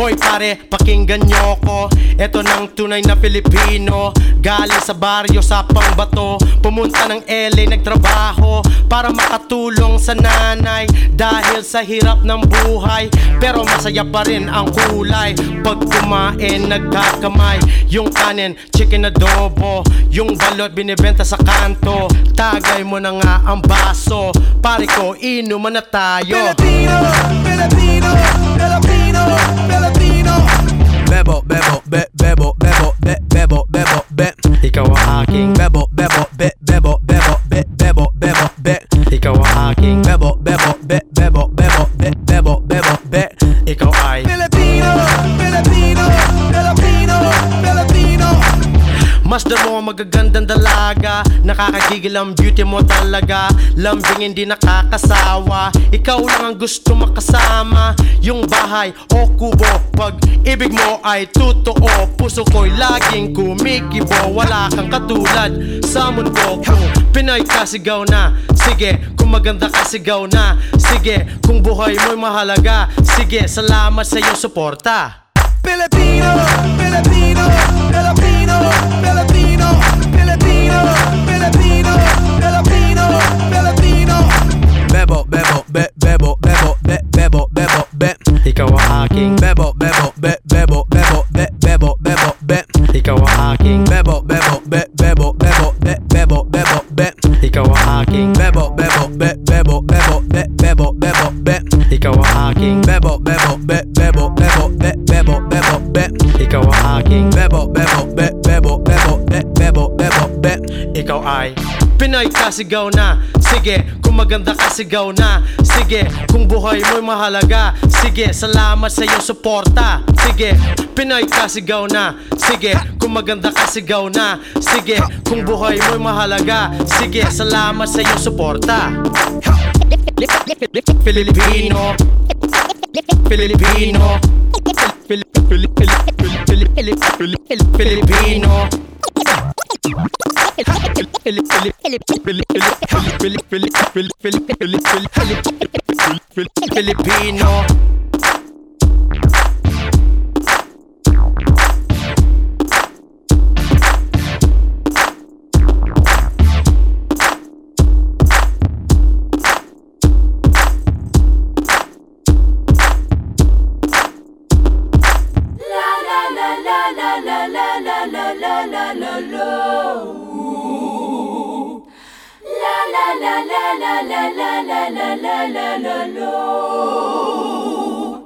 Hoy pare, pakinggan nyo ko. Eto ng tunay na Pilipino, galing sa baryo sa Pangbato. Pumunta ng LA, nagtrabaho para makatulong sa nanay dahil sa hirap ng buhay. Pero masaya pa rin ang kulay pag kumain, nagkakamay. Yung kanin, chicken adobo, yung balot binibenta sa kanto. Tagay mo na nga ang baso, pare ko, inuman na tayo. Filipino, Filipino, Filipino, Filipino. Bebo, bebo, be, bebo, bebo, be, bebo, bebo, be. Ikaw ang aking Bebo, bebo, be, bebo, bebo, be, bebo, bebo, be. Ikaw ang aking Bebo, bebo, be, bebo, bebo, be, bebo, bebo, be. Ikaw ay Filipino, Filipino, Filipino, Filipino. Masdan mo ang magagandang dalaga, nakakagigil ang beauty mo talaga. Lambing hindi nakakasawa, ikaw lang ang gusto makasama. Yung bahay o kubo, pag ibig mo ay totoo. Puso ko'y laging kumikibo, wala kang katulad sa mundo. Kung Pinoy ka, sigaw na, sige. Kung maganda ka, sigaw na, sige. Kung buhay mo'y mahalaga, sige. Salamat sa iyong suporta. Filipino, Filipino, Filipino, Filipino, Filipino, Filipino, Filipino, Filipino. Bebo, bebo, be, bebo, bebo, be, bebo, bebo, be. Ikaw ang aking Bebo, bebo, be, bebo, bebo, be, bebo, bebo, be. Ikaw ang aking Bebo, bebo, be, bebo, bebo, be, bebo, bebo, be. Ikaw ang aking Bebo, bebo, be, bebo, bebo, be, bebo, bebo, be. Ikaw ang aking Bebo, bebo, be, bebo, bebo, be, bebo, bebo, be. Ikaw ang aking Bebo, bebo, be, bebo, bebo, be, bebo, bebo, be. Ikaw ay Pinoy ka, sigaw na, sige. Kung maganda ka, sigaw na, sige. Kung buhay mo'y mahalaga, sige. Salamat sa iyong suporta, sige. Pinoy ka, sigaw na, sige. Kung maganda ka, sigaw na, sige. Kung buhay mo'y mahalaga, sige. Salamat sa iyong suporta. Filipino, Filipino, Filipino, Filipino. La la la la la la la la la la la la.